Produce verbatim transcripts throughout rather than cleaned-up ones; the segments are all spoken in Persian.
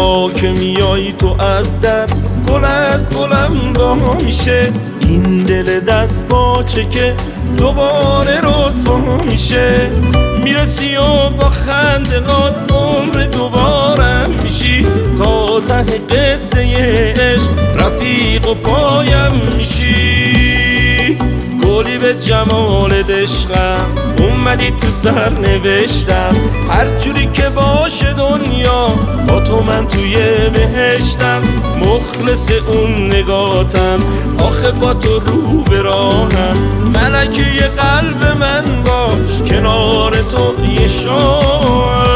تا که میای تو از در گل از گلم وا میشه. این دل دست باچه که دوباره رسوا میشه. میرسی و با خندقات عمر دوبارم میشی. تا ته قصه عشق رفیق و پایم میشی. گلی به جمال عشقم اومدی تو سر نوشتم. هر جوری که باشه دنیا با تو من توی بهشتم. مخلص اون نگاتم آخه با تو رو به راهم. ملکه قلب من باش کنار تو یه شام.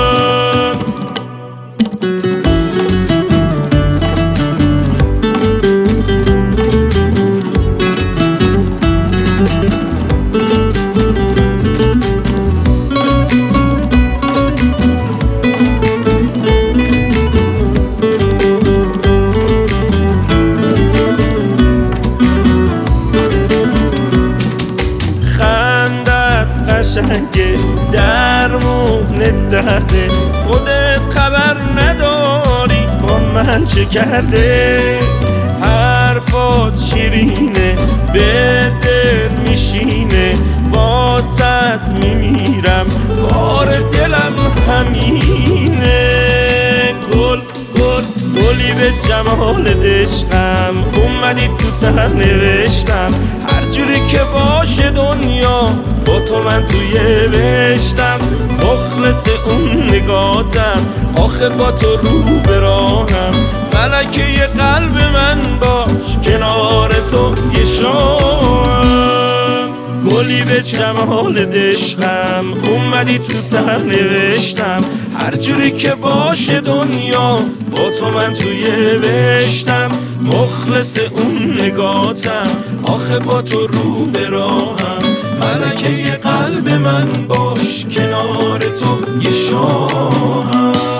قشنگه درمون درده. خودت خبر نداری با من چه کرده. حرفات شیرینه به دل میشینه. واسط میمیرم بار دلم همینه. گل گل گلی به جمال عشقم اومدی تو سر نوشتم. هر جوری که باشه دنیا با تو من توی بهشتم. مخلص اون نگاتم آخه با تو رو به راهم. ملکه قلب من باش کنار تو یه شام. گلی به جمال عشقم اومدی تو سر نوشتم. هر جوری که باشه دنیا با تو من توی بهشتم. مخلص اون نگاتم آخه با تو رو به راهم. ملکه قلب من باش کنار تو یه شام.